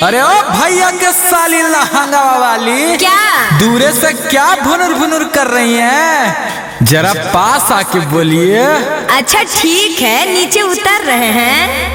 अरे ओ भैया के साली लहंगा वाली, क्या दूरे से क्या भुनुर भुनुर कर रही हैं? जरा पास आके बोलिए। अच्छा ठीक है, नीचे उतर रहे हैं।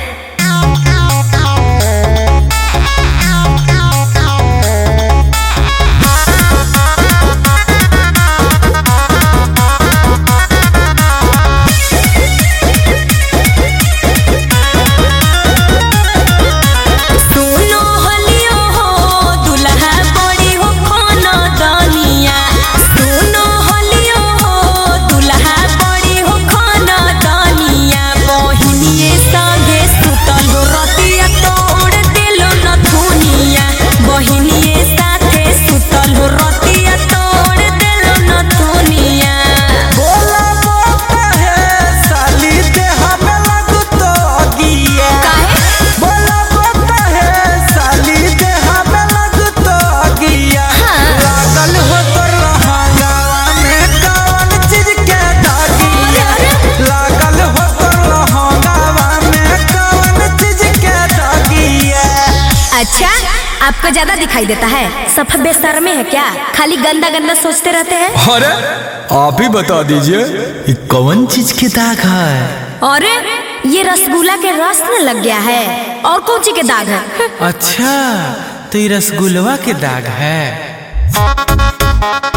अच्छा, आपको ज्यादा दिखाई देता है? सफा बेशर्म है क्या? खाली गंदा गंदा सोचते रहते हैं। अरे आप ही बता दीजिए, ये कौन चीज के दाग है? अरे ये रसगुल्ला के रस में लग गया है। और कौन सी के दाग है? अच्छा तो ये रसगुल्ला के दाग है।